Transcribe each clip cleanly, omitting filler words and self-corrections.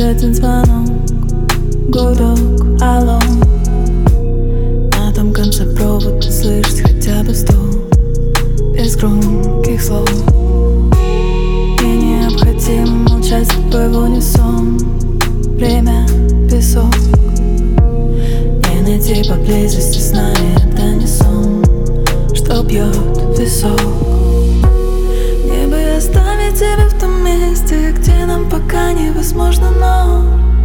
один звонок, гудок, алло. На том конце провода слышать хотя бы стук, без громких слов. Мне необходимо молчать с тобой в унисон. Время — песок. Не найти поблизости сна, это не сон, что бьет в висок. Мне бы оставить тебя в том месте, где нам пока невозможно, но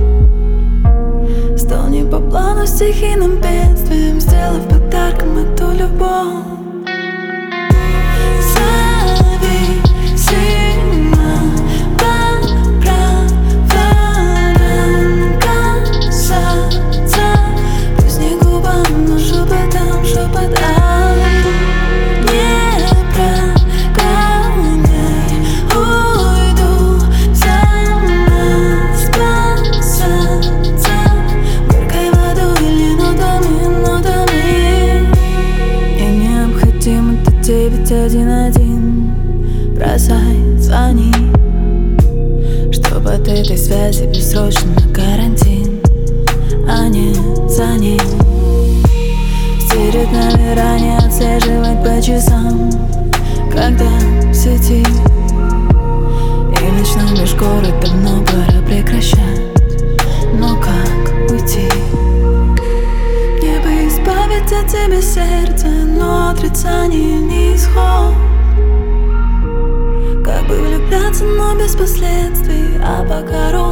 стал не по плану стихийным бедствием, сделав подарком эту любовь. Один, бросай, звони, чтоб от этой связи бессрочно на карантин, а не за ним. Стереть номера, не отслеживать по часам, когда в сети. И ночной межгород давно пора прекращать, но как уйти? Мне бы избавить от тебя сердце, но отрицание не исход. Как бы влюбляться, но без последствий, а пока